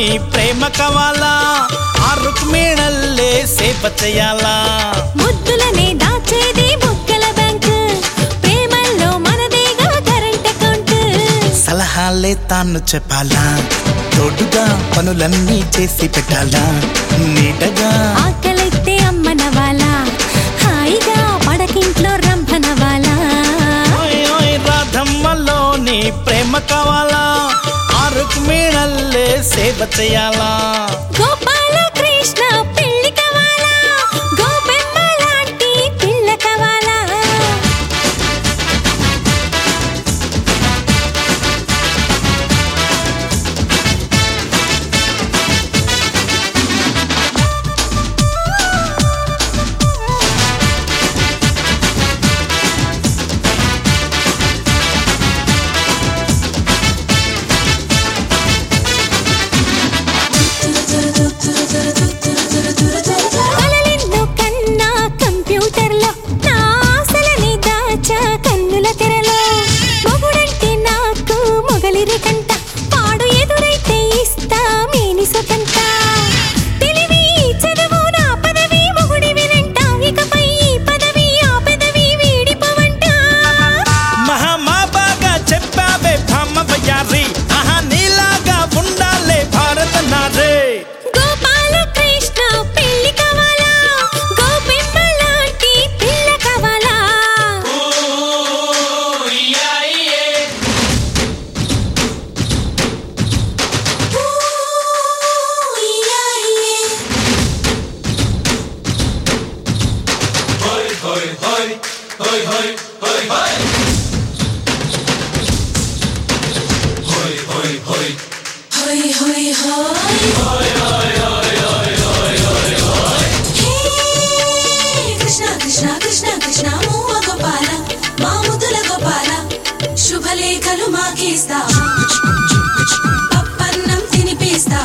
నీ ప్రేమ కావాలా ఆ రుక్మిణల్లే సేవ చేయాలా ముద్దులనే దాచేది బుగ్గల బ్యాంక్ ప్రేమల్లో మనదేగా కరెంట్ అకౌంట్ సలహాలే తాను చెప్పాలా తోడుగా పనులన్నీ చేసి పెట్టాలా నీటగా ఆకలైతే అమ్మనవాలా హాయిగా పడకింట్లో రంభనవాలా రాధమ్మలో నీ ప్రేమ కావాలా ఆ రుక్మిణల్లే సేవ చేయాలా గోపాల కృష్ణ పెళ్లి కావాలా గోపెమ్మ లాంటి పిల్ల కావాలా కలలెన్నో కన్నా కంప్యూటర్లో నా ఆశలని దాచా కన్నుల తెరలో మొగుడంటే నాకు మొగలిరి కంట పాడు ఎదురైతే ఇస్తా మేని సొకంట తెలివి చదువు నా పదవి మొగుడి వినంట ఇకపై ఈ పదవి ఆ పదవి వీడిపోవంట మహా బాగా చెప్పావే భామ బయ్యారి ఆహా నీలాగా ఉండాలే భారత నారే గోపాల కృష్ణ పెళ్లి కావాలా గోపెమ్మ లాంటి పిల్ల కావాలా కృష్ణ కృష్ణ కృష్ణ కృష్ణ మూవ గోపాల మా ముద్దుల గోపాల శుభలేఖలు మాకేస్తా పప్పన్నం తినిపిస్తా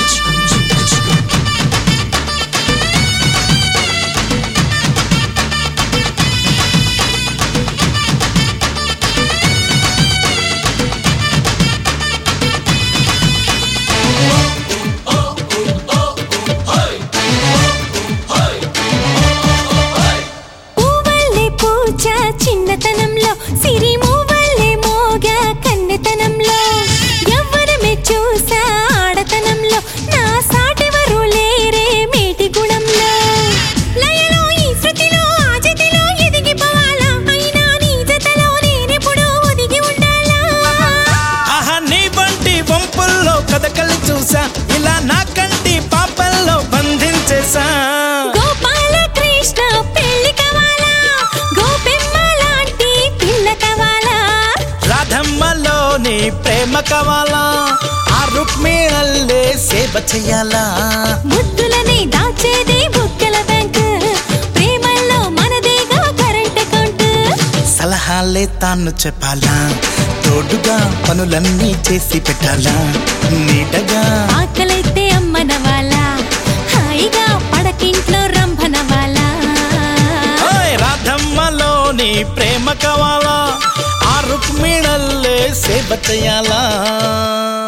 పూవల్లే పూజ చిన్నతనంలో సిరి మూవల్లే మోగ కన్నెతనంలో ఎవ్వరమే చూసా ఆడతనంలో నా సాటెవరు లేరే మేటి గుణంలో లయలో ఈ శృతిలో ఆ జతిలో ఎదిగిపోవాలా అయినా నీ జతలో నేనెప్పుడూ ఒదిగి ఉండాలా ఆహా నీ వంటి వంపుల్లో కథకలు చూసా ఇలా నా కంటి పాపల్లో బంధించేసా గోపాల కృష్ణ పెళ్లి కావాలా గోపెమ్మ లాంటి పిల్ల కావాలా రాధమ్మలో నీ ప్రేమ కావాలా ఆ రుక్మిణల్లే సేవ చేయాలా ముద్దులనే దాచేది బుగ్గల బ్యాంక్ ప్రేమల్లో మనదేగా కరెంట్ అకౌంట్ సలహాలే తాను చెప్పాలా తోడుగా పనులన్నీ చేసి పెట్టాలా నీటగా ఆకలైతే అమ్మనవాలా హాయిగా పడకింట్లో రంభనవాలా రాధమ్మలో నీ ప్రేమ కావాలా ఆ రుక్మిణల్లే సేవ చేయాలా